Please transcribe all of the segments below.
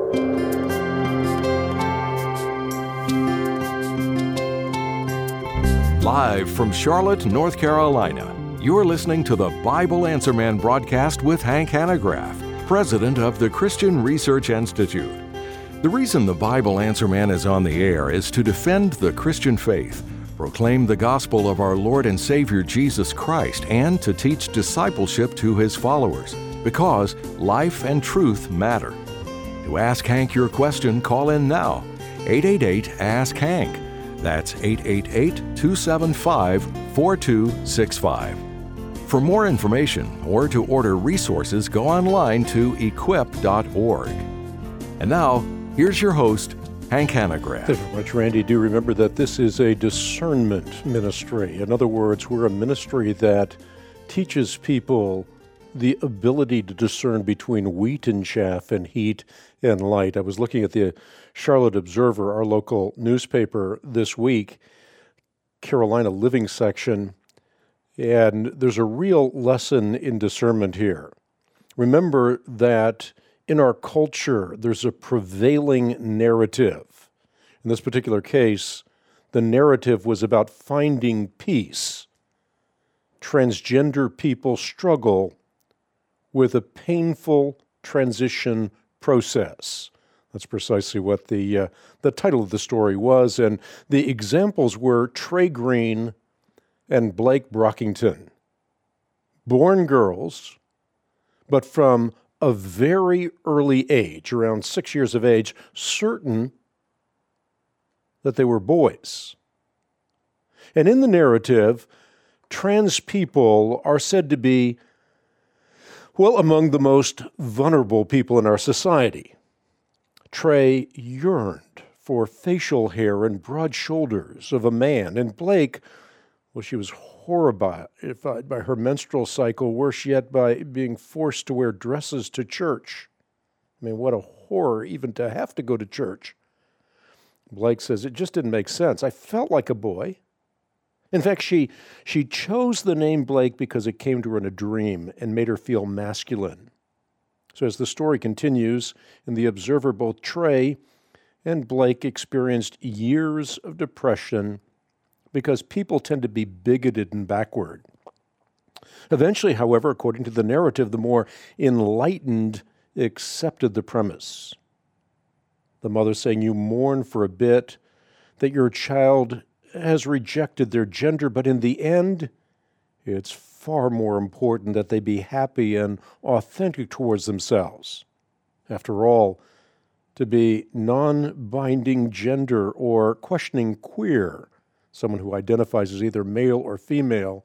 Live from Charlotte, North Carolina, you're listening to the Bible Answer Man broadcast with Hank Hanegraaff, president of the Christian Research Institute. The reason the Bible Answer Man is on the air is to defend the Christian faith, proclaim the gospel of our Lord and Savior Jesus Christ, and to teach discipleship to His followers, because life and truth matter. To ask Hank your question, call in now. 888-ASK-HANK. That's 888-275-4265. For more information or to order resources, go online to equip.org. And now, here's your host, Hank Hanegraaff. Thank you very much, Randy. Do remember that this is a discernment ministry. In other words, we're a ministry that teaches people the ability to discern between wheat and chaff and heat and light. I was looking at the Charlotte Observer, our local newspaper, this week, Carolina Living section, and there's a real lesson in discernment here. Remember that in our culture, there's a prevailing narrative. In this particular case, the narrative was about finding peace. Transgender people struggle with a painful transition process. That's precisely what the title of the story was, and the examples were Trey Green and Blake Brockington. Born girls, but from a very early age, around 6 years of age, certain that they were boys. And in the narrative, trans people are said to be, well, among the most vulnerable people in our society. Trey yearned for facial hair and broad shoulders of a man, and Blake, well, she was horrified by her menstrual cycle, worse yet by being forced to wear dresses to church. I mean, what a horror even to have to go to church. Blake says, it just didn't make sense. I felt like a boy. In fact, she chose the name Blake because it came to her in a dream and made her feel masculine. So as the story continues, in The Observer, both Trey and Blake experienced years of depression because people tend to be bigoted and backward. Eventually, however, according to the narrative, the more enlightened accepted the premise. The mother saying, you mourn for a bit that your child has rejected their gender, but in the end, it's far more important that they be happy and authentic towards themselves. After all, to be non-binding gender or questioning queer, someone who identifies as either male or female,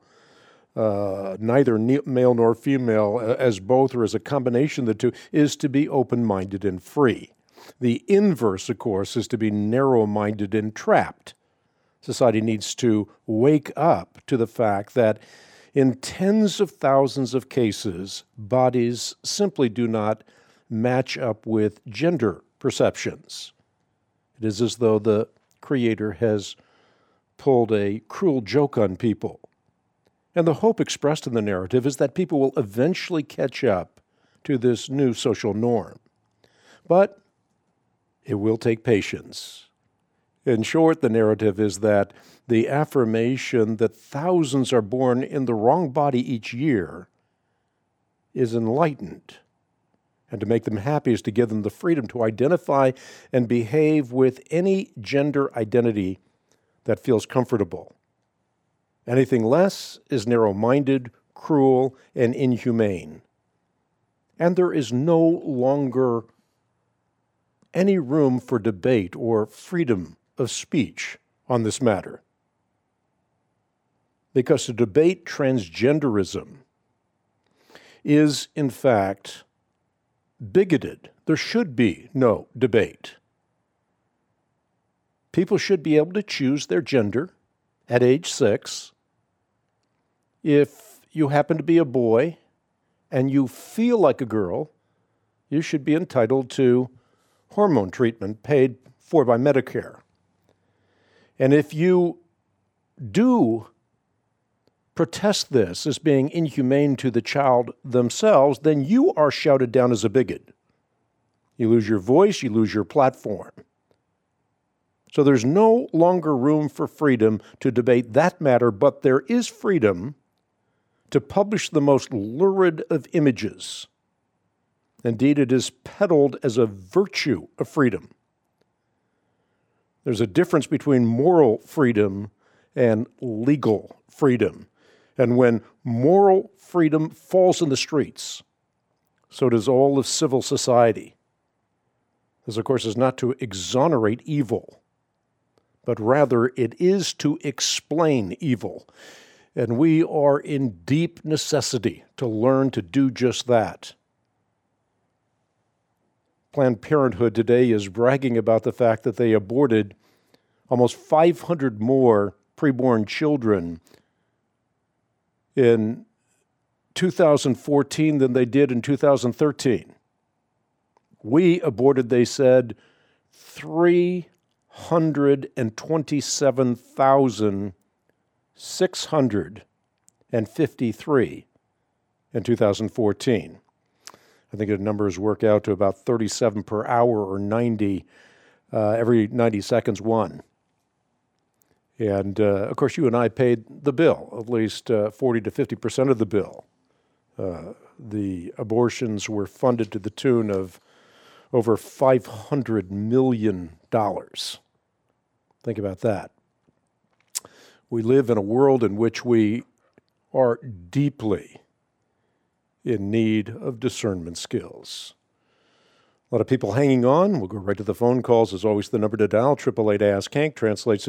neither male nor female, as both or as a combination of the two, is to be open-minded and free. The inverse, of course, is to be narrow-minded and trapped. Society needs to wake up to the fact that in tens of thousands of cases, bodies simply do not match up with gender perceptions. It is as though the Creator has pulled a cruel joke on people. And the hope expressed in the narrative is that people will eventually catch up to this new social norm. But it will take patience. In short, the narrative is that the affirmation that thousands are born in the wrong body each year is enlightened. And to make them happy is to give them the freedom to identify and behave with any gender identity that feels comfortable. Anything less is narrow-minded, cruel, and inhumane. And there is no longer any room for debate or freedom of speech on this matter. Because to debate transgenderism is, in fact, bigoted. There should be no debate. People should be able to choose their gender at age 6. If you happen to be a boy and you feel like a girl, you should be entitled to hormone treatment paid for by Medicare. And if you do protest this as being inhumane to the child themselves, then you are shouted down as a bigot. You lose your voice, you lose your platform. So there's no longer room for freedom to debate that matter, but there is freedom to publish the most lurid of images. Indeed, it is peddled as a virtue of freedom. There's a difference between moral freedom and legal freedom. And when moral freedom falls in the streets, so does all of civil society. This, of course, is not to exonerate evil, but rather it is to explain evil. And we are in deep necessity to learn to do just that. Planned Parenthood today is bragging about the fact that they aborted almost 500 more preborn children in 2014 than they did in 2013. We aborted, they said, 327,653 in 2014. I think the numbers work out to about 37 per hour or 90, every 90 seconds one. And, of course, you and I paid the bill, at least 40 to 50% of the bill. The abortions were funded to the tune of over $500 million. Think about that. We live in a world in which we are deeply in need of discernment skills. A lot of people hanging on. We'll go right to the phone calls. As always, the number to dial, 888-ASK-HANK, translates to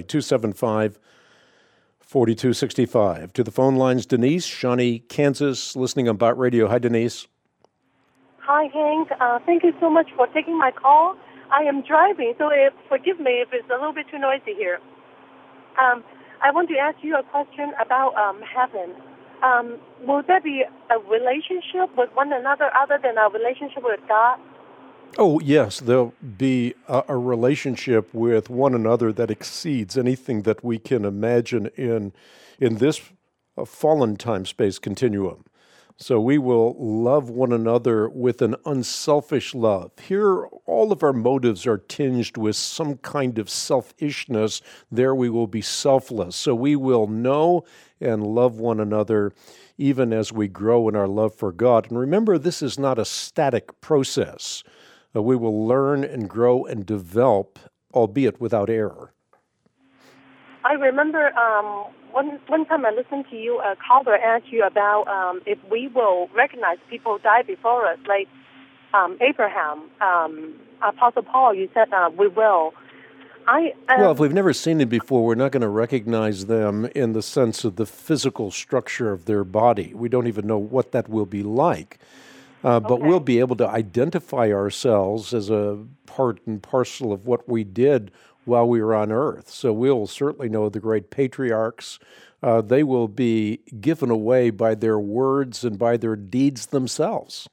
888-275-4265. To the phone lines, Denise, Shawnee, Kansas, listening on Bot Radio. Hi, Denise. Hi, Hank. Thank you so much for taking my call. I am driving, so forgive me if it's a little bit too noisy here. I want to ask you a question about heaven. Will there be a relationship with one another other than a relationship with God? Oh, yes, there'll be a relationship with one another that exceeds anything that we can imagine in this fallen time-space continuum. So we will love one another with an unselfish love. Here, all of our motives are tinged with some kind of selfishness. There we will be selfless. So we will know and love one another even as we grow in our love for God. And remember, this is not a static process. We will learn and grow and develop, albeit without error. I remember one time I listened to you, a caller asked you about if we will recognize people die before us, like Abraham, Apostle Paul, you said we will. Well, if we've never seen them before, we're not going to recognize them in the sense of the physical structure of their body. We don't even know what that will be like. But we'll be able to identify ourselves as a part and parcel of what we did while we were on earth. So we'll certainly know the great patriarchs. They will be given away by their words and by their deeds themselves.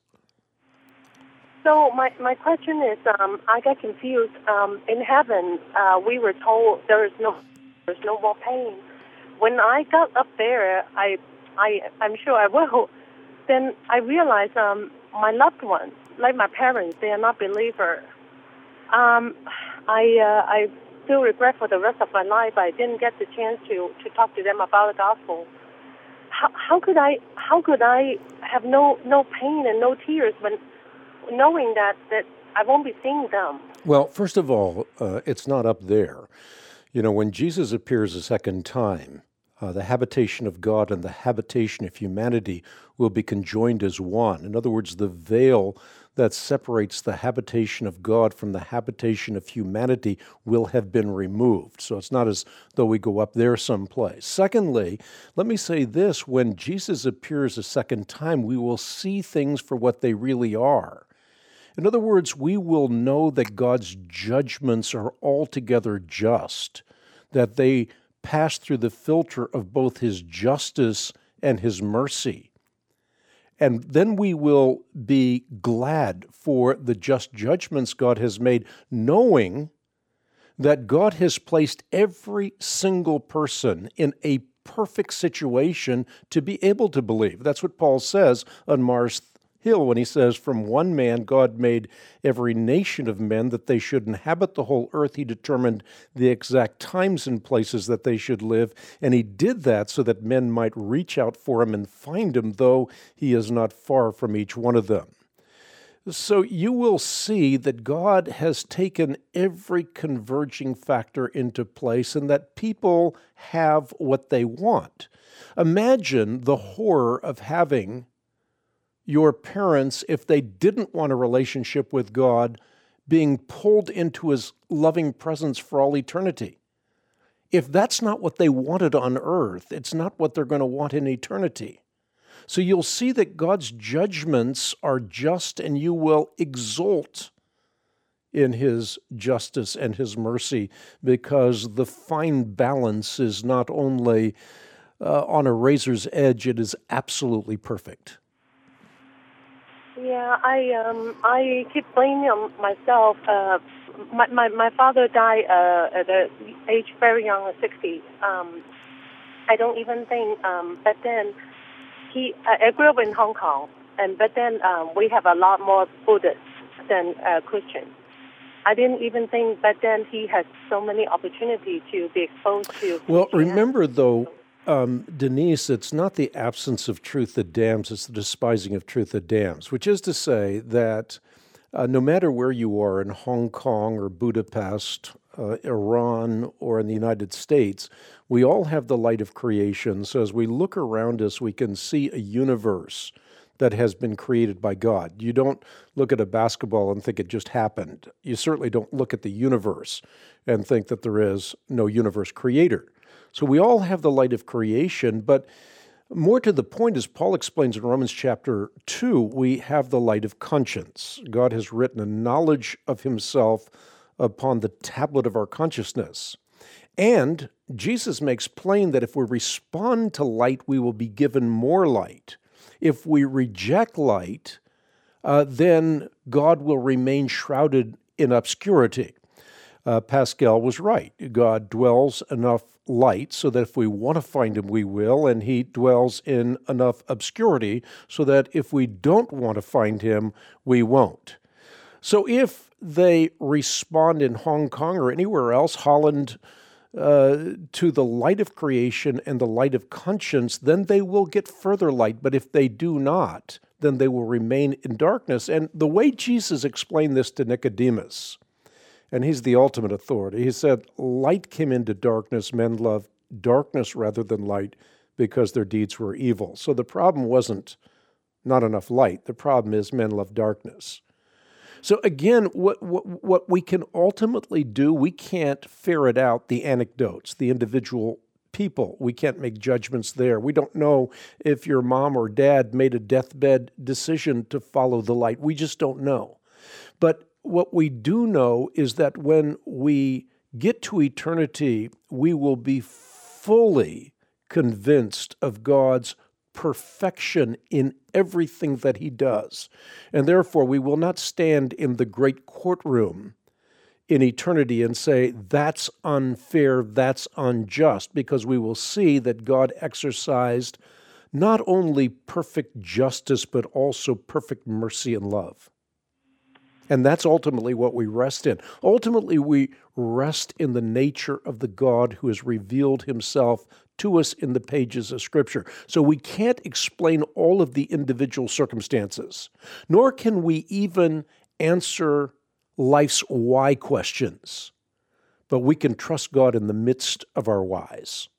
So my question is, I get confused. In heaven, we were told there's no more pain. When I got up there, I'm sure I will. Then I realized my loved ones, like my parents, they are not believers. I feel regret for the rest of my life. I didn't get the chance to talk to them about the gospel. How could I have no pain and no tears when knowing that I won't be seeing them? Well, first of all, it's not up there. You know, when Jesus appears a second time, the habitation of God and the habitation of humanity will be conjoined as one. In other words, the veil that separates the habitation of God from the habitation of humanity will have been removed. So it's not as though we go up there someplace. Secondly, let me say this, when Jesus appears a second time, we will see things for what they really are. In other words, we will know that God's judgments are altogether just, that they pass through the filter of both His justice and His mercy. And then we will be glad for the just judgments God has made, knowing that God has placed every single person in a perfect situation to be able to believe. That's what Paul says on Mars Hill when he says, "From one man God made every nation of men that they should inhabit the whole earth. He determined the exact times and places that they should live, and he did that so that men might reach out for him and find him, though he is not far from each one of them." So you will see that God has taken every converging factor into place and that people have what they want. Imagine the horror of having your parents, if they didn't want a relationship with God, being pulled into his loving presence for all eternity. If that's not what they wanted on earth, it's not what they're going to want in eternity. So you'll see that God's judgments are just, and you will exult in his justice and his mercy, because the fine balance is not only on a razor's edge, it is absolutely perfect. Yeah, I keep blaming on myself. My father died at the age very young, 60. I don't even think. But then I grew up in Hong Kong, but then we have a lot more Buddhists than Christians. I didn't even think. But then he has so many opportunities to be exposed to. Well, remember though, Denise, it's not the absence of truth that damns, it's the despising of truth that damns, which is to say that no matter where you are in Hong Kong or Budapest, Iran, or in the United States, we all have the light of creation. So as we look around us, we can see a universe that has been created by God. You don't look at a basketball and think it just happened. You certainly don't look at the universe and think that there is no universe creator. So we all have the light of creation, but more to the point, as Paul explains in Romans chapter 2, we have the light of conscience. God has written a knowledge of himself upon the tablet of our consciousness. And Jesus makes plain that if we respond to light, we will be given more light. If we reject light, then God will remain shrouded in obscurity. Pascal was right. God dwells enough light so that if we want to find him, we will, and he dwells in enough obscurity so that if we don't want to find him, we won't. So if they respond in Hong Kong or anywhere else, Holland, to the light of creation and the light of conscience, then they will get further light. But if they do not, then they will remain in darkness. And the way Jesus explained this to Nicodemus, and he's the ultimate authority, he said, light came into darkness, men loved darkness rather than light because their deeds were evil. So the problem wasn't not enough light. The problem is men love darkness. So again, what we can ultimately do, we can't ferret out the anecdotes, the individual people. We can't make judgments there. We don't know if your mom or dad made a deathbed decision to follow the light. We just don't know. But what we do know is that when we get to eternity, we will be fully convinced of God's perfection in everything that he does. And therefore, we will not stand in the great courtroom in eternity and say, that's unfair, that's unjust, because we will see that God exercised not only perfect justice, but also perfect mercy and love. And that's ultimately what we rest in. Ultimately, we rest in the nature of the God who has revealed himself to us in the pages of Scripture. So we can't explain all of the individual circumstances, nor can we even answer life's why questions, but we can trust God in the midst of our whys.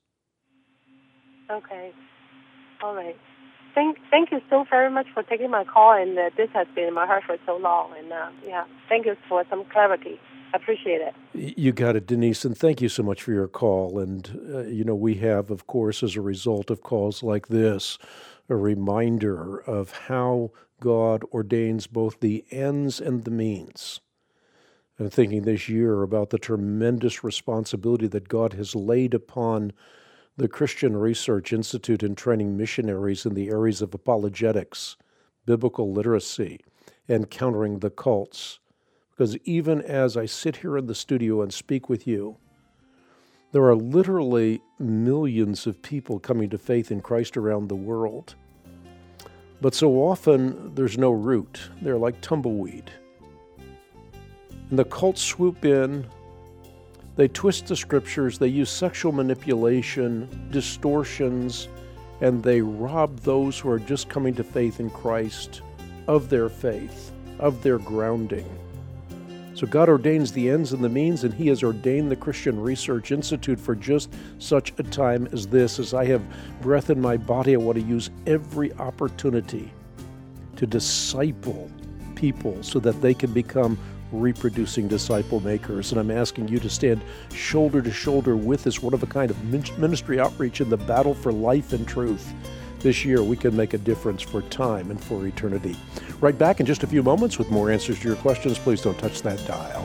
Okay. All right. Thank you so very much for taking my call, and this has been in my heart for so long. And thank you for some clarity. I appreciate it. You got it, Denise, and thank you so much for your call. And, we have, of course, as a result of calls like this, a reminder of how God ordains both the ends and the means. I'm thinking this year about the tremendous responsibility that God has laid upon the Christian Research Institute in training missionaries in the areas of apologetics, biblical literacy, and countering the cults. Because even as I sit here in the studio and speak with you, there are literally millions of people coming to faith in Christ around the world. But so often there's no root. They're like tumbleweed. And the cults swoop in, they twist the scriptures, they use sexual manipulation, distortions, and they rob those who are just coming to faith in Christ of their faith, of their grounding. So God ordains the ends and the means, and He has ordained the Christian Research Institute for just such a time as this. As I have breath in my body, I want to use every opportunity to disciple people so that they can become reproducing disciple makers. And I'm asking you to stand shoulder to shoulder with this one-of-a-kind of ministry outreach in the battle for life and truth. This year, we can make a difference for time and for eternity. Right back in just a few moments with more answers to your questions. Please don't touch that dial.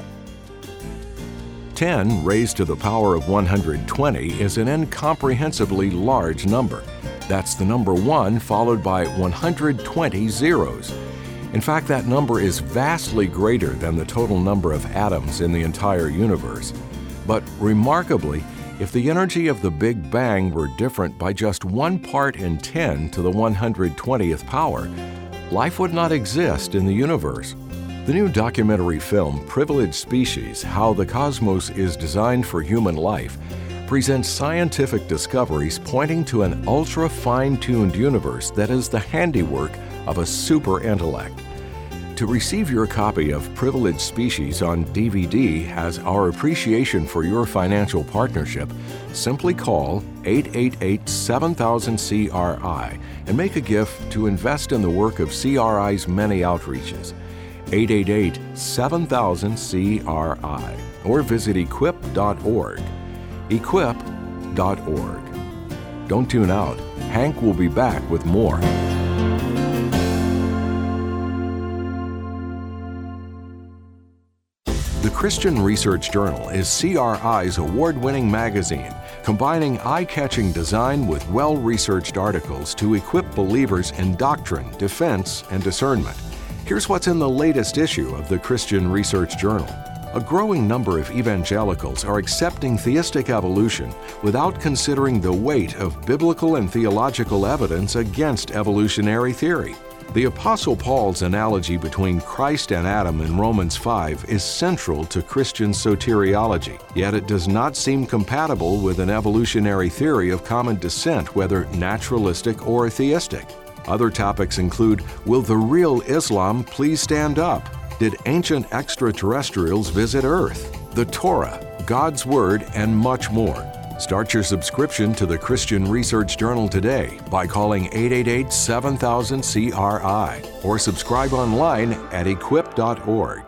10 raised to the power of 120 is an incomprehensibly large number. That's the number 1 followed by 120 zeros. In fact, that number is vastly greater than the total number of atoms in the entire universe. But remarkably, if the energy of the Big Bang were different by just 1 part in 10 to the 120th power, life would not exist in the universe. The new documentary film, Privileged Species: How the Cosmos is Designed for Human Life, presents scientific discoveries pointing to an ultra-fine-tuned universe that is the handiwork of a super intellect. To receive your copy of Privileged Species on DVD as our appreciation for your financial partnership, simply call 888-7000-CRI and make a gift to invest in the work of CRI's many outreaches. 888-7000-CRI or visit equip.org. Equip.org. Don't tune out. Hank will be back with more. The Christian Research Journal is CRI's award-winning magazine, combining eye-catching design with well-researched articles to equip believers in doctrine, defense, and discernment. Here's what's in the latest issue of the Christian Research Journal. A growing number of evangelicals are accepting theistic evolution without considering the weight of biblical and theological evidence against evolutionary theory. The Apostle Paul's analogy between Christ and Adam in Romans 5 is central to Christian soteriology, yet it does not seem compatible with an evolutionary theory of common descent, whether naturalistic or theistic. Other topics include, will the real Islam please stand up? Did ancient extraterrestrials visit Earth? The Torah, God's Word, and much more. Start your subscription to the Christian Research Journal today by calling 888-7000-CRI or subscribe online at equip.org.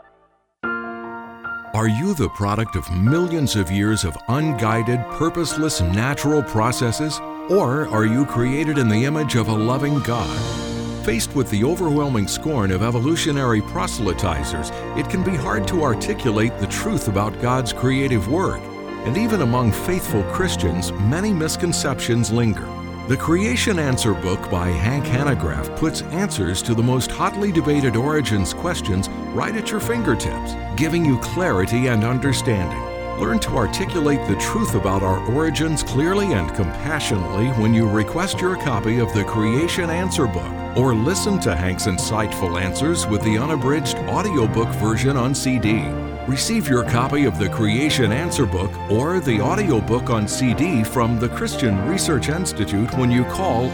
Are you the product of millions of years of unguided, purposeless natural processes? Or are you created in the image of a loving God? Faced with the overwhelming scorn of evolutionary proselytizers, it can be hard to articulate the truth about God's creative work. And even among faithful Christians, many misconceptions linger. The Creation Answer book by Hank Hanegraaff puts answers to the most hotly debated origins questions right at your fingertips, giving you clarity and understanding. Learn to articulate the truth about our origins clearly and compassionately when you request your copy of the Creation Answer book, or listen to Hank's insightful answers with the unabridged audiobook version on CD. Receive your copy of the Creation Answer book or the audiobook on CD from the Christian Research Institute when you call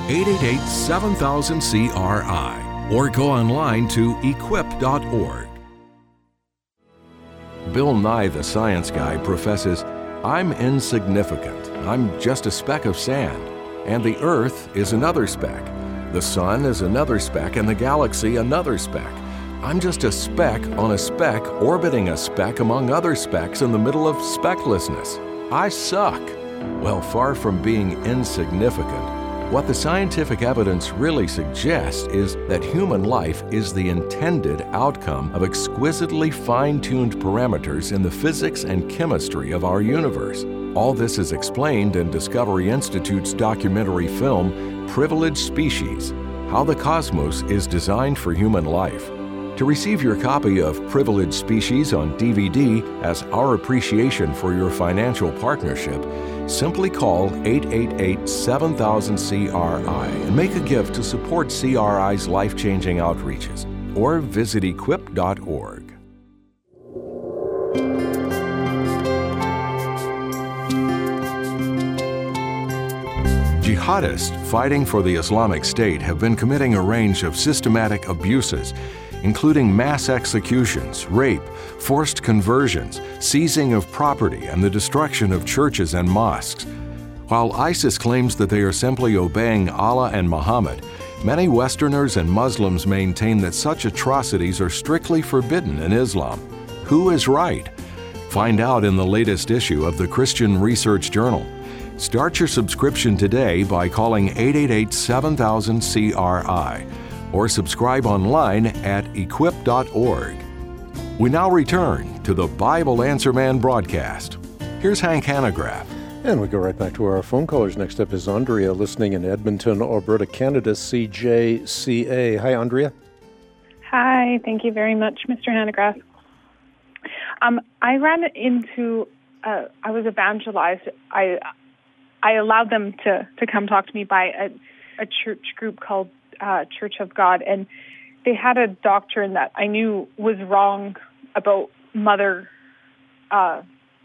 888-7000-CRI or go online to equip.org. Bill Nye the Science Guy professes, I'm insignificant. I'm just a speck of sand. And the Earth is another speck. The Sun is another speck, and the galaxy another speck. I'm just a speck on a speck orbiting a speck among other specks in the middle of specklessness. I suck. Well, far from being insignificant, what the scientific evidence really suggests is that human life is the intended outcome of exquisitely fine-tuned parameters in the physics and chemistry of our universe. All this is explained in Discovery Institute's documentary film, Privileged Species: How the Cosmos is Designed for Human Life. To receive your copy of Privileged Species on DVD as our appreciation for your financial partnership, Simply call 888-7000-CRI and make a gift to support CRI's life-changing outreaches, or visit equip.org. Jihadists fighting for the Islamic State have been committing a range of systematic abuses, including mass executions, rape, forced conversions, seizing of property, and the destruction of churches and mosques. While ISIS claims that they are simply obeying Allah and Muhammad, many Westerners and Muslims maintain that such atrocities are strictly forbidden in Islam. Who is right? Find out in the latest issue of the Christian Research Journal. Start your subscription today by calling 888-7000-CRI or subscribe online at equip.org. We now return to the Bible Answer Man broadcast. Here's Hank Hanegraaff. And we go right back to our phone callers. Next up is Andrea, listening in Edmonton, Alberta, Canada, CJCA. Hi, Andrea. Hi, thank you very much, Mr. Hanegraaff. I ran into, I was evangelized. I allowed them to come talk to me by a church group called Church of God, and they had a doctrine that I knew was wrong about Mother of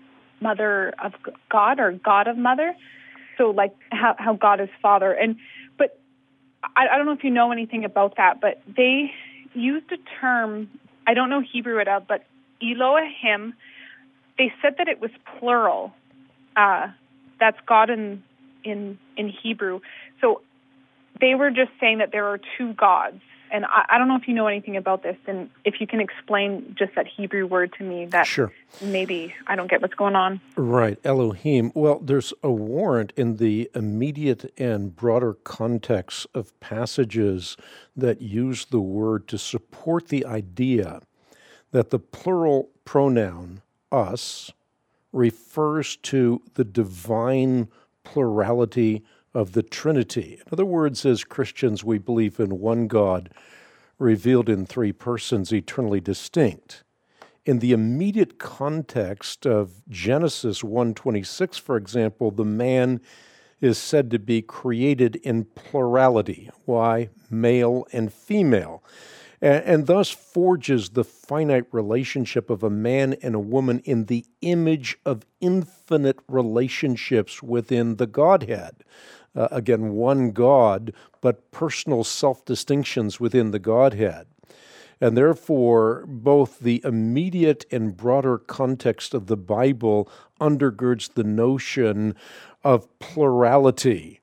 God, or God of Mother. So like how God is Father. But I don't know if you know anything about that, but they used a term, I don't know Hebrew at all, but Elohim, they said that it was plural. That's God in Hebrew. So they were just saying that there are two gods. And I don't know if you know anything about this, and if you can explain just that Hebrew word to me, that Sure. Maybe I don't get what's going on. Right, Elohim. Well, there's a warrant in the immediate and broader context of passages that use the word to support the idea that the plural pronoun, us, refers to the divine plurality of the Trinity. In other words, as Christians, we believe in one God, revealed in three persons, eternally distinct. In the immediate context of Genesis 1:26, for example, the man is said to be created in plurality. Why? Male and female. And thus forges the finite relationship of a man and a woman in the image of infinite relationships within the Godhead. Again, one God, but personal self-distinctions within the Godhead. And therefore, both the immediate and broader context of the Bible undergirds the notion of plurality.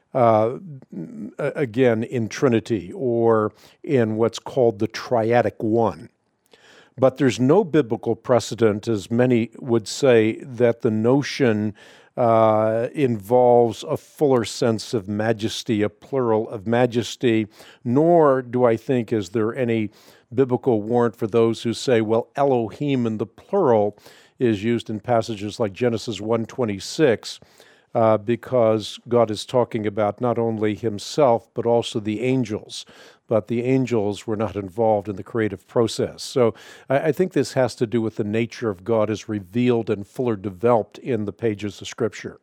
Again, in Trinity, or in what's called the triadic one. But there's no biblical precedent, as many would say, that the notion involves a fuller sense of majesty, a plural of majesty, nor do I think is there any biblical warrant for those who say, well, Elohim in the plural is used in passages like Genesis 1:26, because God is talking about not only himself, but also the angels. But the angels were not involved in the creative process. So I think this has to do with the nature of God as revealed and fuller developed in the pages of Scripture.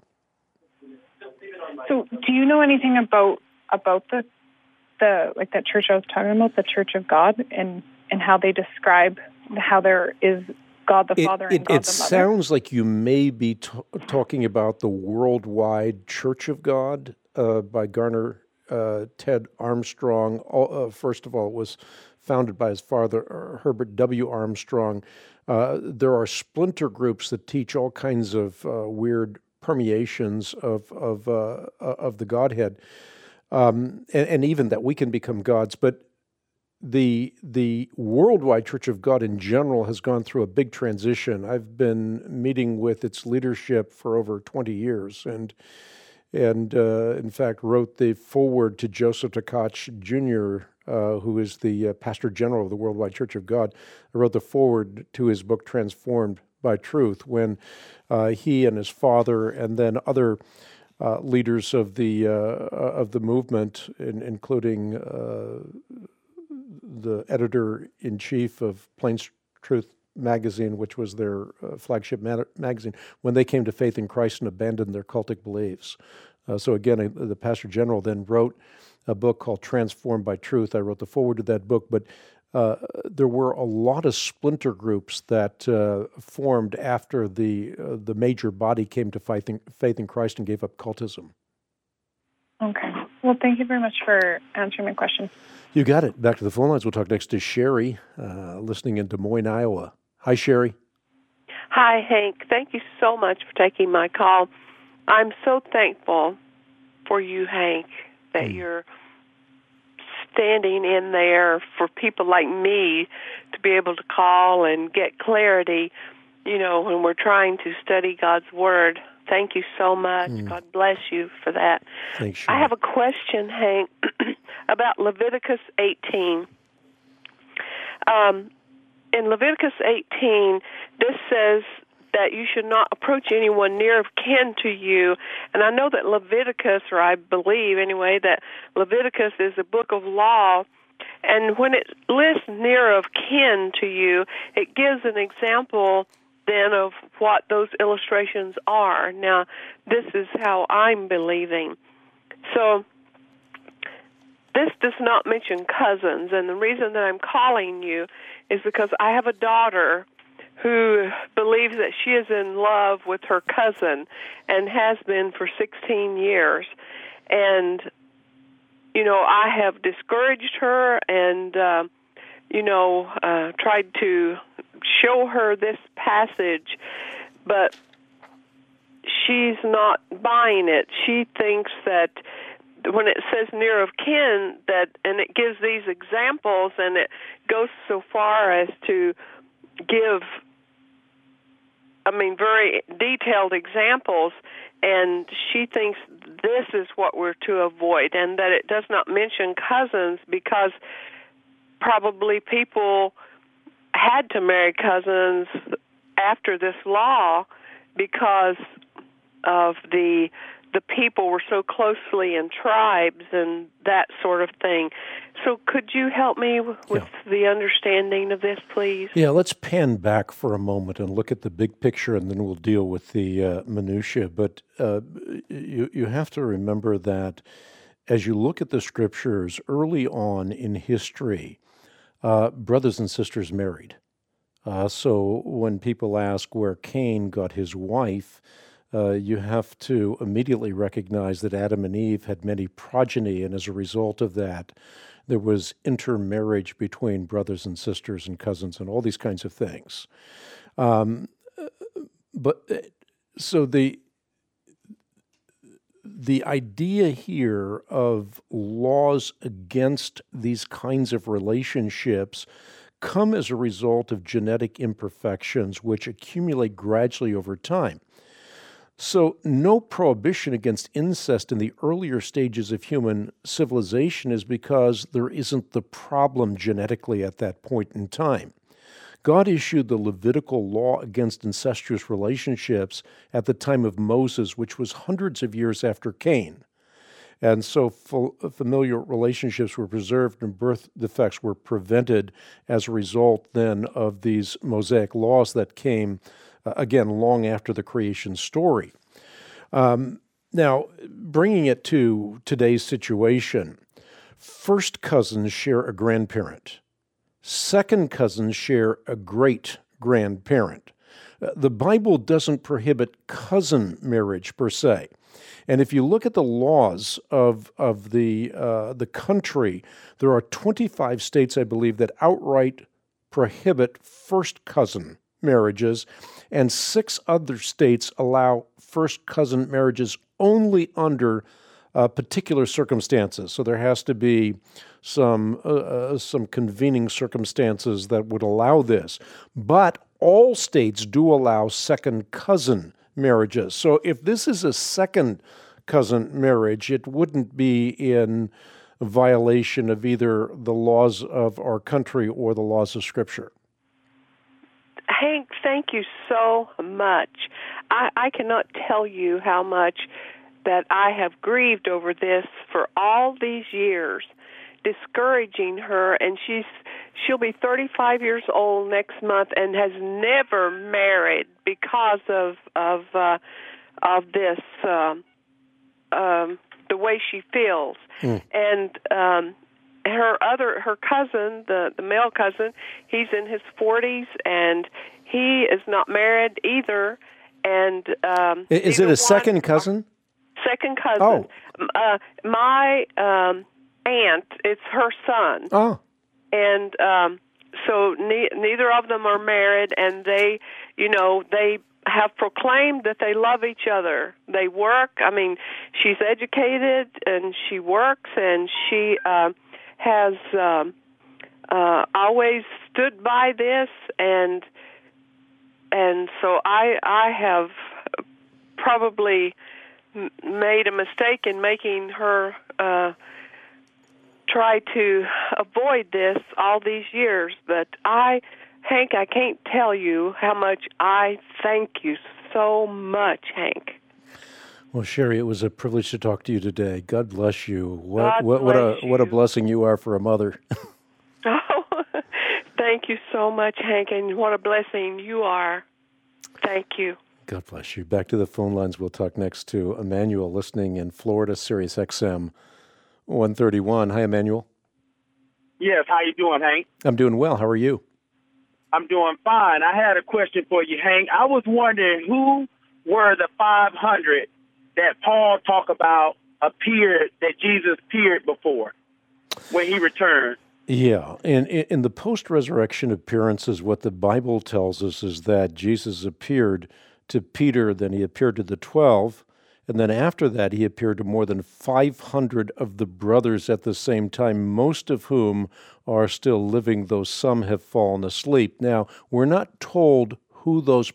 So do you know anything about the like that church I was talking about, the Church of God, and how they describe how there is God the Father and God the Mother? It sounds like you may be talking about the Worldwide Church of God by Garner Ted Armstrong. First of all, it was founded by his father, Herbert W. Armstrong. There are splinter groups that teach all kinds of weird permeations of the Godhead, and even that we can become gods. But the Worldwide Church of God in general has gone through a big transition. I've been meeting with its leadership for over 20 years, and in fact wrote the foreword to Joseph Tkach Jr., who is the pastor general of the Worldwide Church of God. I wrote the foreword to his book Transformed by Truth, when he and his father and then other leaders of the movement, including the editor-in-chief of Plain Truth magazine, which was their flagship magazine, when they came to faith in Christ and abandoned their cultic beliefs. So again, the pastor general then wrote a book called Transformed by Truth. I wrote the foreword to that book, but there were a lot of splinter groups that formed after the major body came to faith in Christ and gave up cultism. Okay. Well, thank you very much for answering my question. You got it. Back to the phone lines. We'll talk next to Sherry, listening in Des Moines, Iowa. Hi, Sherry. Hi, Hank. Thank you so much for taking my call. I'm so thankful for you, Hank, that you're standing in there for people like me to be able to call and get clarity, when we're trying to study God's Word. Thank you so much. God bless you for that. Thanks, Sherry. I have a question, Hank, about Leviticus 18. In Leviticus 18, this says that you should not approach anyone near of kin to you. And I know that Leviticus, or I believe anyway, that Leviticus is a book of law. And when it lists near of kin to you, it gives an example then of what those illustrations are. Now, this is how I'm believing. So this does not mention cousins, and the reason that I'm calling you is because I have a daughter who believes that she is in love with her cousin and has been for 16 years. And, I have discouraged her and, tried to show her this passage, but she's not buying it. She thinks that when it says near of kin, and it gives these examples, and it goes so far as to give, very detailed examples, and she thinks this is what we're to avoid, and that it does not mention cousins because probably people had to marry cousins after this law because of the people were so closely in tribes and that sort of thing. So could you help me with the understanding of this, please? Yeah, let's pan back for a moment and look at the big picture, and then we'll deal with the minutiae. But you have to remember that as you look at the Scriptures, early on in history, brothers and sisters married. So when people ask where Cain got his wife, you have to immediately recognize that Adam and Eve had many progeny, and as a result of that, there was intermarriage between brothers and sisters and cousins and all these kinds of things. So the idea here of laws against these kinds of relationships come as a result of genetic imperfections which accumulate gradually over time. So no prohibition against incest in the earlier stages of human civilization is because there isn't the problem genetically at that point in time. God issued the Levitical law against incestuous relationships at the time of Moses, which was hundreds of years after Cain. And so familial relationships were preserved and birth defects were prevented as a result then of these Mosaic laws that came again, long after the creation story. Now, bringing it to today's situation, first cousins share a grandparent. Second cousins share a great-grandparent. The Bible doesn't prohibit cousin marriage per se. And if you look at the laws of the country, there are 25 states, I believe, that outright prohibit first cousin marriages, and 6 other states allow first cousin marriages only under particular circumstances. So there has to be some convening circumstances that would allow this. But all states do allow second cousin marriages. So if this is a second cousin marriage, it wouldn't be in violation of either the laws of our country or the laws of Scripture. Hank, thank you so much. I cannot tell you how much that I have grieved over this for all these years, discouraging her, and she's she'll be 35 years old next month and has never married because of this, the way she feels. And her cousin, the male cousin, he's in his 40s, and he is not married either. And is it a second cousin? Second cousin. Oh. My aunt, it's her son. Oh. And so neither of them are married, and they have proclaimed that they love each other. They work. I mean, she's educated, and she works, and she has always stood by this, and so I have probably made a mistake in making her try to avoid this all these years. But Hank, I can't tell you how much I thank you so much, Hank. Well, Sherry, it was a privilege to talk to you today. God bless you. What a blessing you are for a mother. Oh, thank you so much, Hank, and what a blessing you are. Thank you. God bless you. Back to the phone lines. We'll talk next to Emmanuel, listening in Florida, Sirius XM 131. Hi, Emmanuel. Yes, how you doing, Hank? I'm doing well. How are you? I'm doing fine. I had a question for you, Hank. I was wondering who were the 500 that Paul talked about that Jesus appeared before when he returned. Yeah, and in the post-resurrection appearances, what the Bible tells us is that Jesus appeared to Peter, then he appeared to the 12, and then after that he appeared to more than 500 of the brothers at the same time, most of whom are still living, though some have fallen asleep. Now, we're not told who those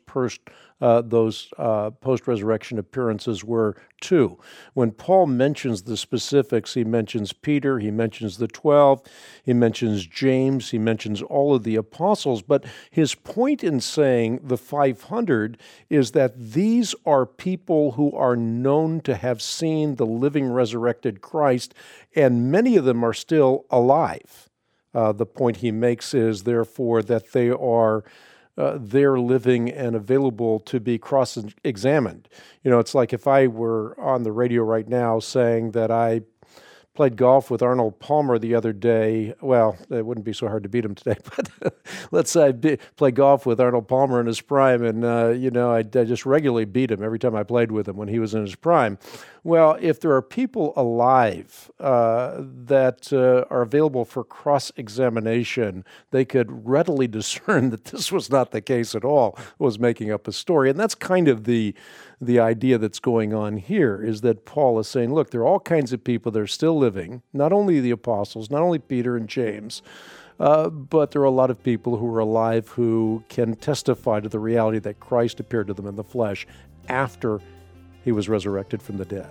post-resurrection appearances were to. When Paul mentions the specifics, he mentions Peter, he mentions the 12, he mentions James, he mentions all of the apostles, but his point in saying the 500 is that these are people who are known to have seen the living resurrected Christ, and many of them are still alive. The point he makes is, therefore, that they are they're living and available to be cross-examined. You know, it's like if I were on the radio right now saying that I played golf with Arnold Palmer the other day. Well, it wouldn't be so hard to beat him today, but let's say I play golf with Arnold Palmer in his prime, and, I just regularly beat him every time I played with him when he was in his prime. Well, if there are people alive that are available for cross-examination, they could readily discern that this was not the case at all, was making up a story. And that's kind of the idea that's going on here, is that Paul is saying, look, there are all kinds of people that are still living, not only the apostles, not only Peter and James, but there are a lot of people who are alive who can testify to the reality that Christ appeared to them in the flesh after he was resurrected from the dead.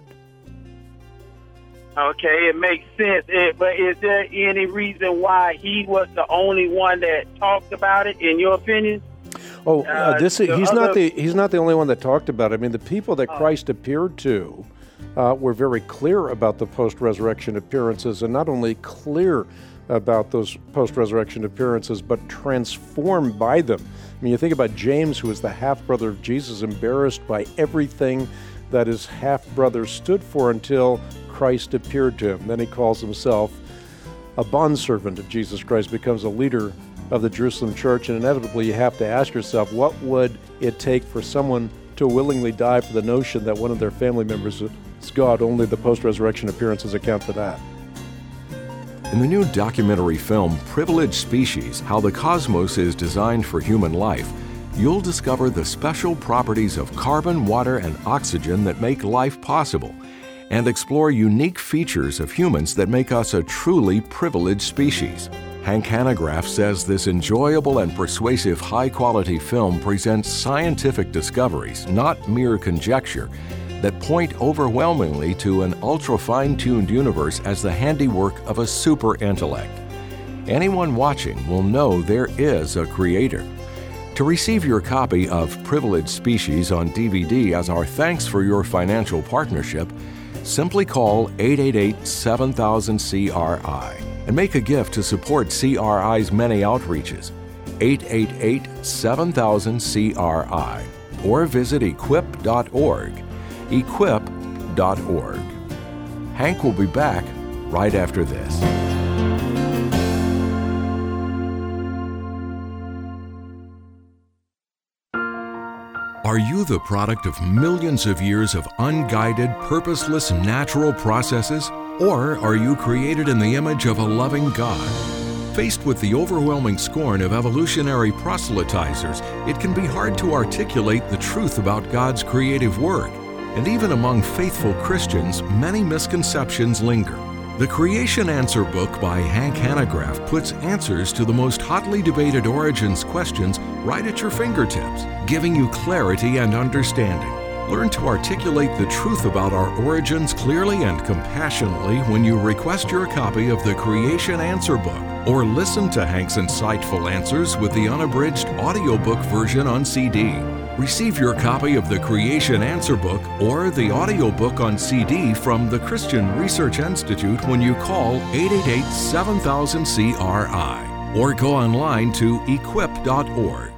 Okay, it makes sense. But is there any reason why he was the only one that talked about it, in your opinion? Oh, he's not the only one that talked about it. I mean, the people that Christ appeared to were very clear about the post-resurrection appearances, and not only clear about those post-resurrection appearances, but transformed by them. I mean, you think about James, who was the half-brother of Jesus, embarrassed by everything that his half-brother stood for until Christ appeared to him. Then he calls himself a bondservant of Jesus Christ, becomes a leader of the Jerusalem church, and inevitably you have to ask yourself, what would it take for someone to willingly die for the notion that one of their family members is God? Only the post-resurrection appearances account for that. In the new documentary film, Privileged Species, How the Cosmos is Designed for Human Life, you'll discover the special properties of carbon, water, and oxygen that make life possible, and explore unique features of humans that make us a truly privileged species. Hank Hanegraaff says this enjoyable and persuasive high-quality film presents scientific discoveries, not mere conjecture, that point overwhelmingly to an ultra-fine-tuned universe as the handiwork of a super intellect. Anyone watching will know there is a creator. To receive your copy of Privileged Species on DVD as our thanks for your financial partnership, Simply call 888-7000-CRI and make a gift to support CRI's many outreaches. 888-7000-CRI or visit equip.org. Equip.org. Hank will be back right after this. Are you the product of millions of years of unguided, purposeless natural processes? Or are you created in the image of a loving God? Faced with the overwhelming scorn of evolutionary proselytizers, it can be hard to articulate the truth about God's creative work. And even among faithful Christians, many misconceptions linger. The Creation Answer book by Hank Hanegraaff puts answers to the most hotly debated origins questions right at your fingertips, giving you clarity and understanding. Learn to articulate the truth about our origins clearly and compassionately when you request your copy of the Creation Answer book, or listen to Hank's insightful answers with the unabridged audiobook version on CD. Receive your copy of the Creation Answer book or the audiobook on CD from the Christian Research Institute when you call 888-7000-CRI or go online to equip.org.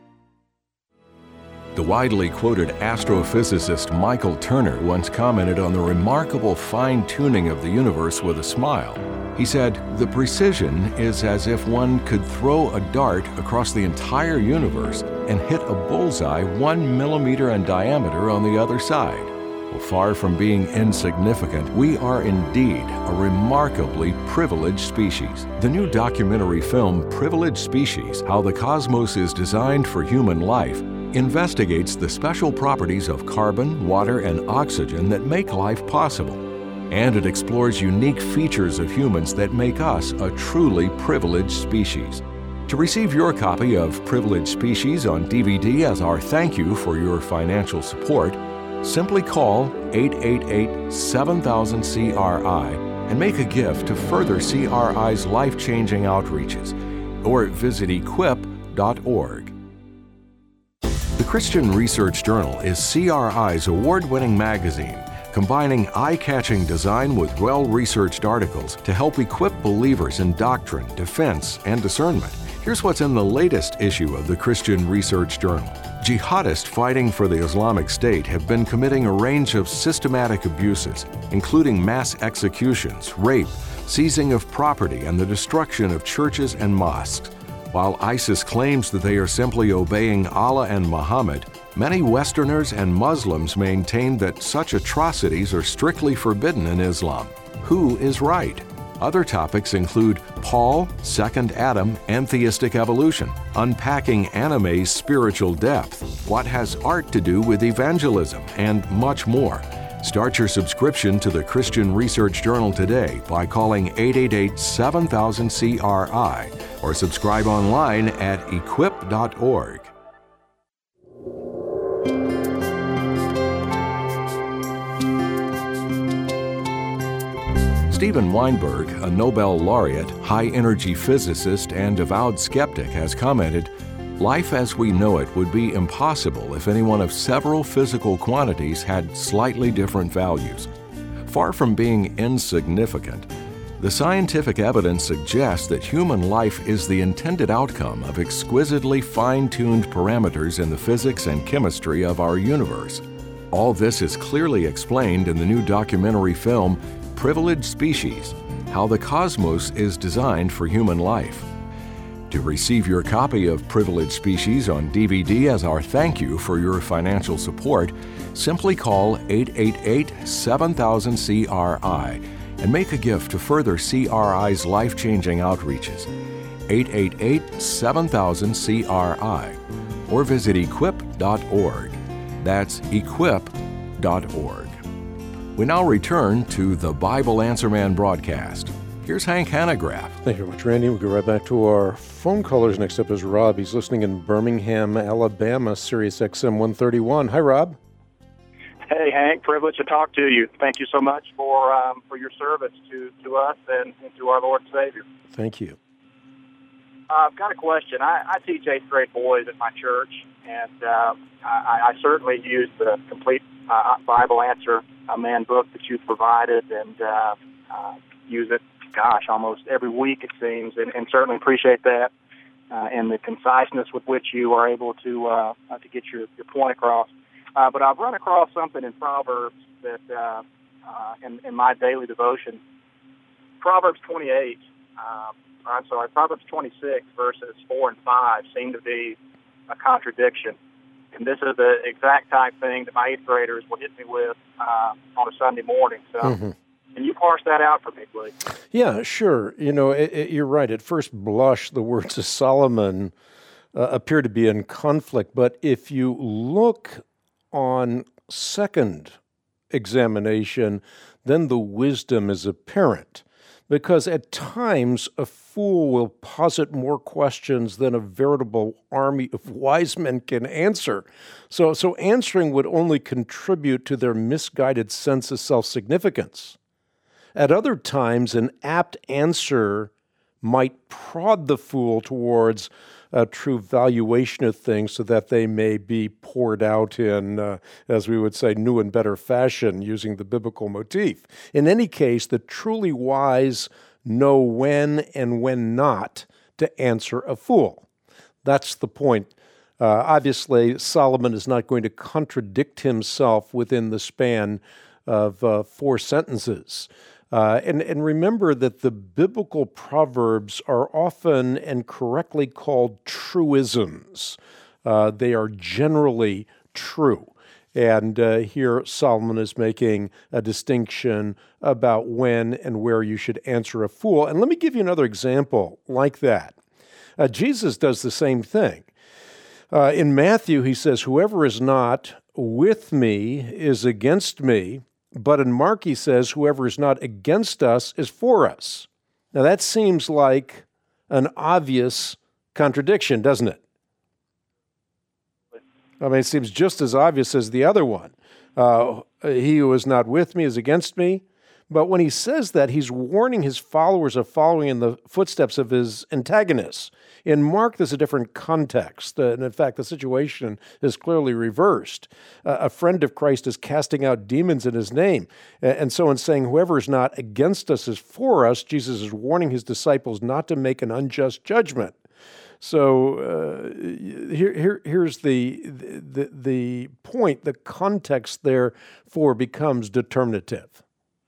The widely quoted astrophysicist Michael Turner once commented on the remarkable fine-tuning of the universe with a smile. He said, "The precision is as if one could throw a dart across the entire universe and hit a bullseye 1 millimeter in diameter on the other side." Well, far from being insignificant, we are indeed a remarkably privileged species. The new documentary film, Privileged Species: How the Cosmos is Designed for Human Life, investigates the special properties of carbon, water, and oxygen that make life possible. And it explores unique features of humans that make us a truly privileged species. To receive your copy of Privileged Species on DVD as our thank you for your financial support, simply call 888-7000-CRI and make a gift to further CRI's life-changing outreaches, or visit equip.org. The Christian Research Journal is CRI's award-winning magazine, combining eye-catching design with well-researched articles to help equip believers in doctrine, defense, and discernment. Here's what's in the latest issue of the Christian Research Journal. Jihadists fighting for the Islamic State have been committing a range of systematic abuses, including mass executions, rape, seizing of property, and the destruction of churches and mosques. While ISIS claims that they are simply obeying Allah and Muhammad, many Westerners and Muslims maintain that such atrocities are strictly forbidden in Islam. Who is right? Other topics include Paul, Second Adam, and theistic evolution, unpacking anime's spiritual depth, what has art to do with evangelism, and much more. Start your subscription to the Christian Research Journal today by calling 888-7000-CRI or subscribe online at equip.org. Steven Weinberg, a Nobel laureate, high-energy physicist, and avowed skeptic, has commented, "Life as we know it would be impossible if any one of several physical quantities had slightly different values." Far from being insignificant, the scientific evidence suggests that human life is the intended outcome of exquisitely fine-tuned parameters in the physics and chemistry of our universe. All this is clearly explained in the new documentary film, Privileged Species: How the Cosmos is Designed for Human Life. To receive your copy of Privileged Species on DVD as our thank you for your financial support, simply call 888-7000-CRI and make a gift to further CRI's life-changing outreaches. 888-7000-CRI or visit equip.org. That's equip.org. We now return to the Bible Answer Man broadcast. Here's Hank Hanegraaff. Thank you very much, Randy. We'll go right back to our phone callers. Next up is Rob. He's listening in Birmingham, Alabama, Sirius XM 131. Hi, Rob. Hey, Hank. Privileged to talk to you. Thank you so much for your service to us and to our Lord and Savior. Thank you. I've got a question. I teach 8th grade boys at my church, and I certainly use the complete Bible Answer man book that you've provided and use it, almost every week it seems, and certainly appreciate that and the conciseness with which you are able to get your point across. But I've run across something in Proverbs that in my daily devotion, Proverbs 26, verses 4 and 5 seem to be a contradiction. And this is the exact type thing that my eighth graders will hit me with on a Sunday morning. So can you parse that out for me, please? Yeah, sure. You're right. At first blush, the words of Solomon appear to be in conflict. But if you look on second examination, then the wisdom is apparent. Because at times, a fool will posit more questions than a veritable army of wise men can answer. So answering would only contribute to their misguided sense of self-significance. At other times, an apt answer might prod the fool towards a true valuation of things so that they may be poured out in, as we would say, new and better fashion using the biblical motif. In any case, the truly wise know when and when not to answer a fool. That's the point. Obviously, Solomon is not going to contradict himself within the span of 4 sentences. And remember that the biblical proverbs are often and correctly called truisms. They are generally true. And here Solomon is making a distinction about when and where you should answer a fool. And let me give you another example like that. Jesus does the same thing. In Matthew, he says, "Whoever is not with me is against me." But in Mark, he says, "Whoever is not against us is for us." Now, that seems like an obvious contradiction, doesn't it? I mean, it seems just as obvious as the other one. He who is not with me is against me. But when he says that, he's warning his followers of following in the footsteps of his antagonists. In Mark, there's a different context. And in fact, the situation is clearly reversed. A friend of Christ is casting out demons in his name. And so in saying, "Whoever is not against us is for us," Jesus is warning his disciples not to make an unjust judgment. So here's the point. The context, therefore, becomes determinative.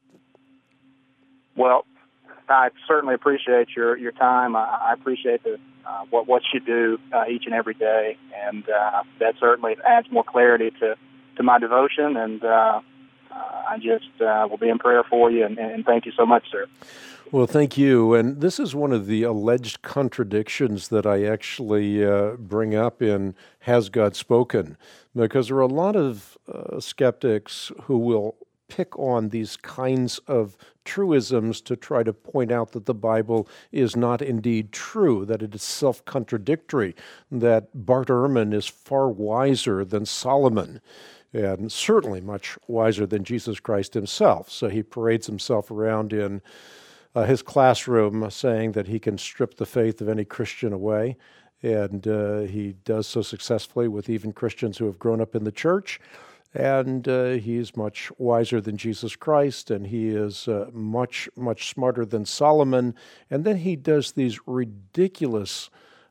Well, I certainly appreciate your time. I appreciate what you do each and every day, and that certainly adds more clarity to my devotion. And I just will be in prayer for you, and thank you so much, sir. Well, thank you. And this is one of the alleged contradictions that I actually bring up in Has God Spoken? Because there are a lot of skeptics who will pick on these kinds of truisms to try to point out that the Bible is not indeed true, that it is self-contradictory, that Bart Ehrman is far wiser than Solomon, and certainly much wiser than Jesus Christ himself. So he parades himself around in his classroom saying that he can strip the faith of any Christian away, and he does so successfully with even Christians who have grown up in the church. And he's much wiser than Jesus Christ, and he is much, much smarter than Solomon. And then he does these ridiculous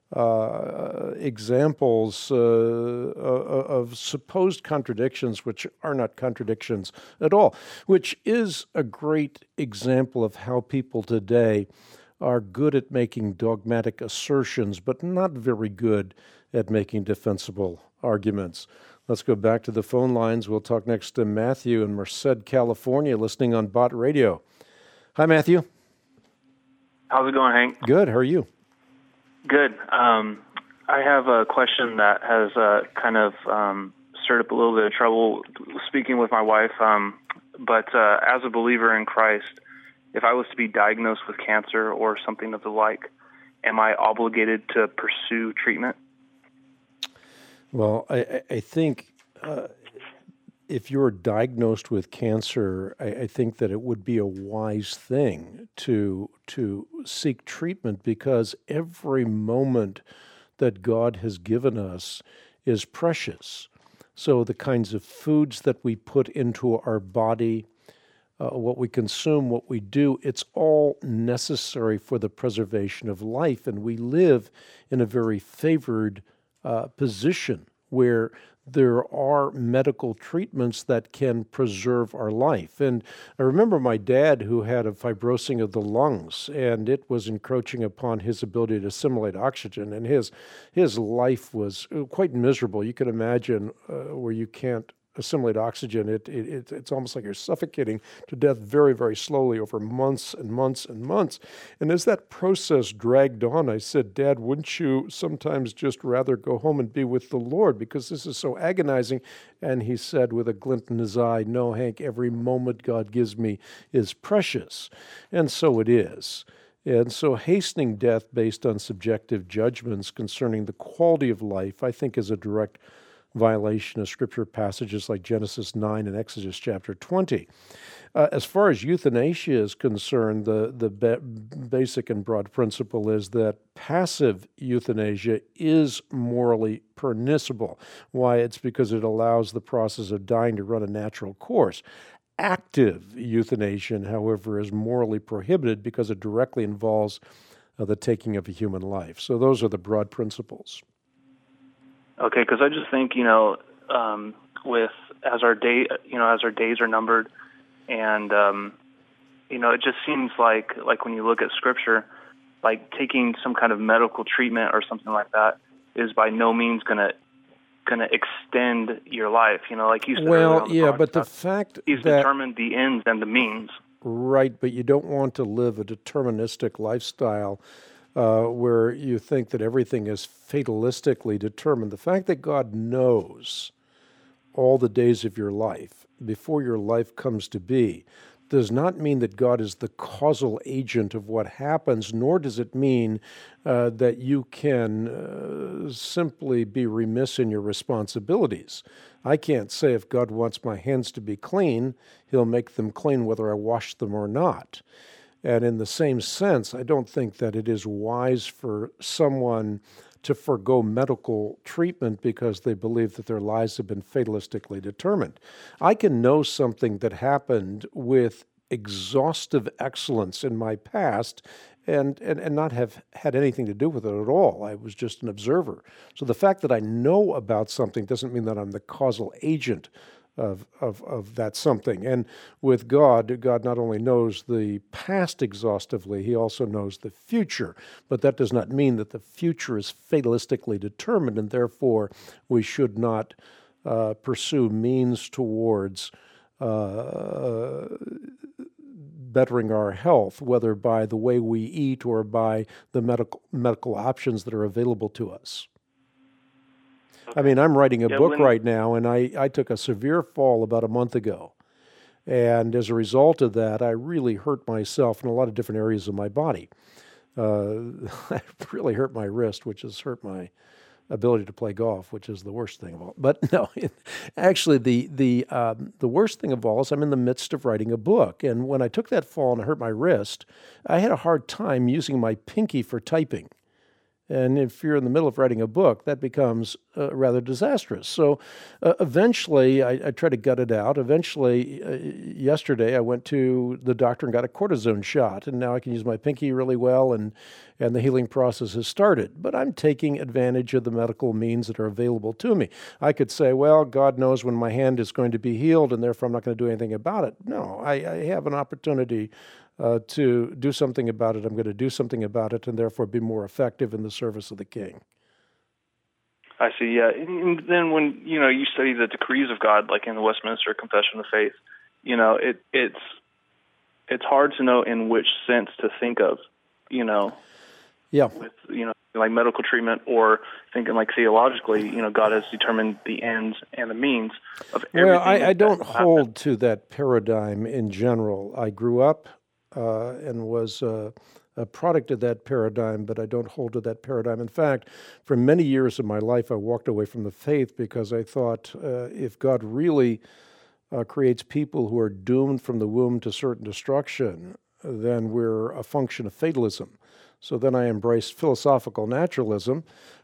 examples of supposed contradictions, which are not contradictions at all, which is a great example of how people today are good at making dogmatic assertions, but not very good at making defensible arguments. Let's go back to the phone lines. We'll talk next to Matthew in Merced, California, listening on Bott Radio. Hi, Matthew. How's it going, Hank? Good. How are you? Good. I have a question that has kind of stirred up a little bit of trouble speaking with my wife. But as a believer in Christ, if I was to be diagnosed with cancer or something of the like, am I obligated to pursue treatment? Well, I think if you're diagnosed with cancer, I think that it would be a wise thing to seek treatment, because every moment that God has given us is precious. So the kinds of foods that we put into our body, what we consume, what we do, it's all necessary for the preservation of life. And we live in a very favored position where there are medical treatments that can preserve our life. And I remember my dad, who had a fibrosing of the lungs, and it was encroaching upon his ability to assimilate oxygen, and his life was quite miserable. You can imagine where you can't assimilate oxygen. It's almost like you're suffocating to death very, very slowly over months and months and months. And as that process dragged on, I said, Dad, wouldn't you sometimes just rather go home and be with the Lord, because this is so agonizing? And he said with a glint in his eye, no, Hank, every moment God gives me is precious. And so it is. And so hastening death based on subjective judgments concerning the quality of life, I think, is a direct violation of scripture passages like Genesis 9 and Exodus chapter 20. As far as euthanasia is concerned, the basic and broad principle is that passive euthanasia is morally permissible. Why? It's because it allows the process of dying to run a natural course. Active euthanasia, however, is morally prohibited because it directly involves the taking of a human life. So those are the broad principles. Okay, because I just think, with as our days are numbered, and it just seems like when you look at Scripture, like taking some kind of medical treatment or something like that is by no means gonna extend your life. Like you said. Well, yeah, but the fact He's that determined the ends and the means. Right, but you don't want to live a deterministic lifestyle where you think that everything is fatalistically determined. The fact that God knows all the days of your life before your life comes to be does not mean that God is the causal agent of what happens, nor does it mean that you can simply be remiss in your responsibilities. I can't say if God wants my hands to be clean, He'll make them clean whether I wash them or not. And in the same sense, I don't think that it is wise for someone to forego medical treatment because they believe that their lives have been fatalistically determined. I can know something that happened with exhaustive excellence in my past and not have had anything to do with it at all. I was just an observer. So the fact that I know about something doesn't mean that I'm the causal agent of that something. And with God not only knows the past exhaustively, He also knows the future. But that does not mean that the future is fatalistically determined, and therefore we should not pursue means towards bettering our health, whether by the way we eat or by the medical options that are available to us. I mean, I'm writing a book right now, and I took a severe fall about a month ago. And as a result of that, I really hurt myself in a lot of different areas of my body. I really hurt my wrist, which has hurt my ability to play golf, which is the worst thing of all. But no, actually, the worst thing of all is I'm in the midst of writing a book. And when I took that fall and I hurt my wrist, I had a hard time using my pinky for typing. And if you're in the middle of writing a book, that becomes rather disastrous. So eventually, I tried to gut it out. Eventually, yesterday, I went to the doctor and got a cortisone shot, and now I can use my pinky really well, and the healing process has started. But I'm taking advantage of the medical means that are available to me. I could say, well, God knows when my hand is going to be healed, and therefore I'm not going to do anything about it. No, I have an opportunity to do something about it. I'm going to do something about it and therefore be more effective in the service of the King. I see, yeah. And then when, you study the decrees of God, like in the Westminster Confession of Faith, it's hard to know in which sense to think of, Yeah. With, like medical treatment, or thinking like theologically, God has determined the ends and the means of everything. Well, I don't hold to that paradigm in general. I grew up and was a product of that paradigm, but I don't hold to that paradigm. In fact, for many years of my life, I walked away from the faith because I thought if God really creates people who are doomed from the womb to certain destruction, then we're a function of fatalism. So then I embraced philosophical naturalism,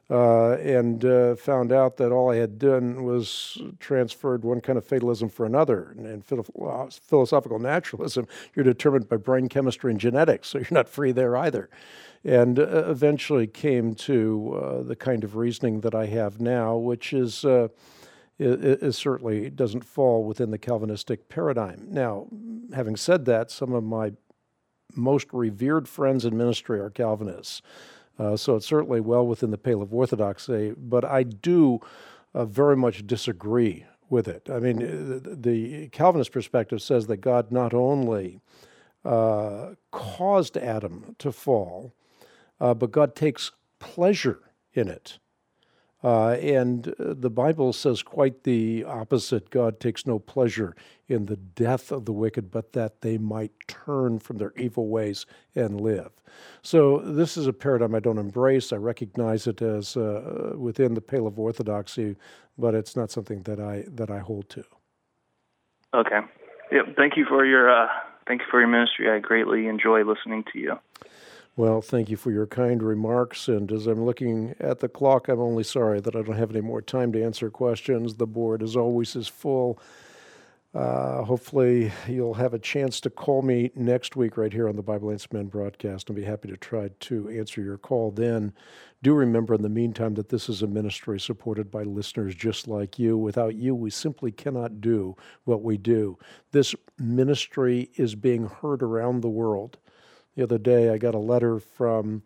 and found out that all I had done was transferred one kind of fatalism for another. And philosophical naturalism, you're determined by brain chemistry and genetics, so you're not free there either. And eventually came to the kind of reasoning that I have now, which is it certainly doesn't fall within the Calvinistic paradigm. Now, having said that, some of my most revered friends in ministry are Calvinists. So it's certainly well within the pale of orthodoxy, but I do very much disagree with it. I mean, the Calvinist perspective says that God not only caused Adam to fall, but God takes pleasure in it. And the Bible says quite the opposite. God takes no pleasure in the death of the wicked, but that they might turn from their evil ways and live. So this is a paradigm I don't embrace. I recognize it as within the pale of orthodoxy, but it's not something that I hold to. Okay. Yep. Thank you for your ministry. I greatly enjoy listening to you. Well, thank you for your kind remarks, and as I'm looking at the clock, I'm only sorry that I don't have any more time to answer questions. The board, as always, is full. Hopefully, you'll have a chance to call me next week right here on the Bible Answer Man broadcast. I'll be happy to try to answer your call then. Do remember in the meantime that this is a ministry supported by listeners just like you. Without you, we simply cannot do what we do. This ministry is being heard around the world. The other day, I got a letter from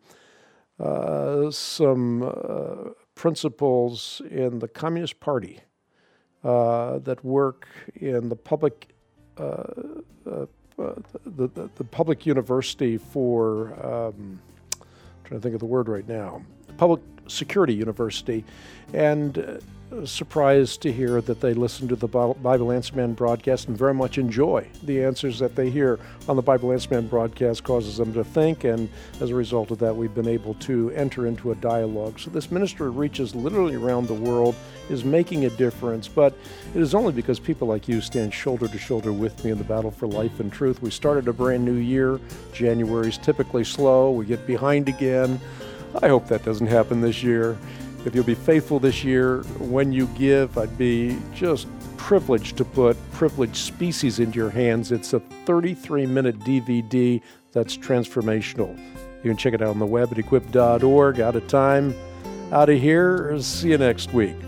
some principals in the Communist Party that work in the public, the public university for, I'm trying to think of the word right now, public security university, and surprised to hear that they listen to the Bible Answer Man broadcast and very much enjoy the answers that they hear on the Bible Answer Man broadcast. Causes them to think, and as a result of that, we've been able to enter into a dialogue. So this ministry reaches literally around the world, is making a difference, but it is only because people like you stand shoulder to shoulder with me in the battle for life and truth. We started a brand new year. January's typically slow. We get behind again. I hope that doesn't happen this year. If you'll be faithful this year, when you give, I'd be just privileged to put Privileged Species into your hands. It's a 33-minute DVD that's transformational. You can check it out on the web at equip.org. Out of time, out of here. See you next week.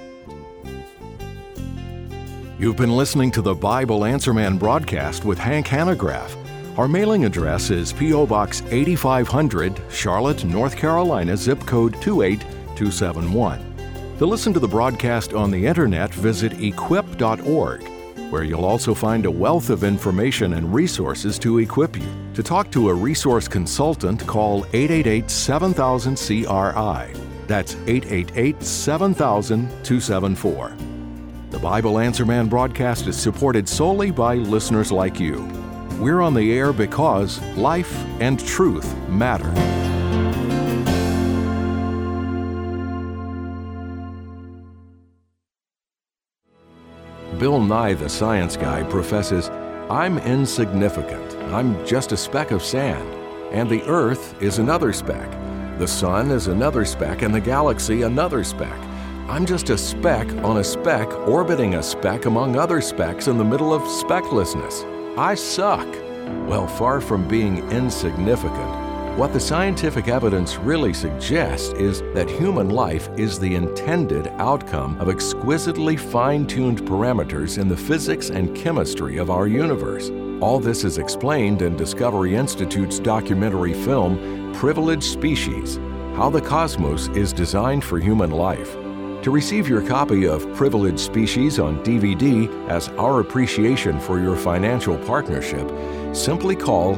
You've been listening to the Bible Answer Man broadcast with Hank Hanegraaff. Our mailing address is P.O. Box 8500, Charlotte, North Carolina, zip code 28271. To listen to the broadcast on the internet, visit equip.org, where you'll also find a wealth of information and resources to equip you. To talk to a resource consultant, call 888-7000-CRI. That's 888-7000-274. The Bible Answer Man broadcast is supported solely by listeners like you. We're on the air because life and truth matter. Bill Nye, the science guy, professes, "I'm insignificant. I'm just a speck of sand. And the Earth is another speck. The Sun is another speck, and the galaxy another speck. I'm just a speck on a speck orbiting a speck among other specks in the middle of specklessness. I suck." Well, far from being insignificant, what the scientific evidence really suggests is that human life is the intended outcome of exquisitely fine-tuned parameters in the physics and chemistry of our universe. All this is explained in Discovery Institute's documentary film, Privileged Species: How the Cosmos is Designed for Human Life. To receive your copy of Privileged Species on DVD as our appreciation for your financial partnership, simply call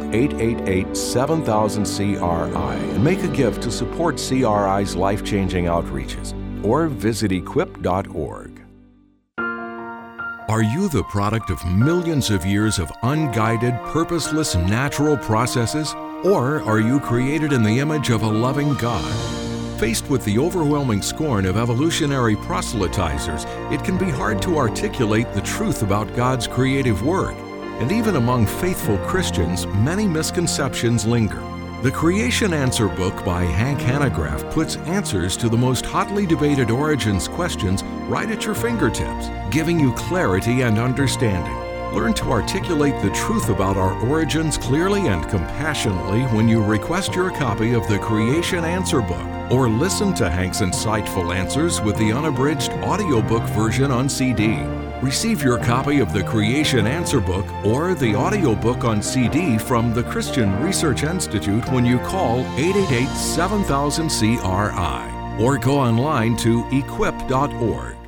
888-7000-CRI and make a gift to support CRI's life-changing outreaches, or visit equip.org. Are you the product of millions of years of unguided, purposeless natural processes? Or are you created in the image of a loving God? Faced with the overwhelming scorn of evolutionary proselytizers, it can be hard to articulate the truth about God's creative work. And even among faithful Christians, many misconceptions linger. The Creation Answer book by Hank Hanegraaff puts answers to the most hotly debated origins questions right at your fingertips, giving you clarity and understanding. Learn to articulate the truth about our origins clearly and compassionately when you request your copy of the Creation Answer book, or listen to Hank's insightful answers with the unabridged audiobook version on CD. Receive your copy of the Creation Answer book or the audiobook on CD from the Christian Research Institute when you call 888-7000-CRI or go online to equip.org.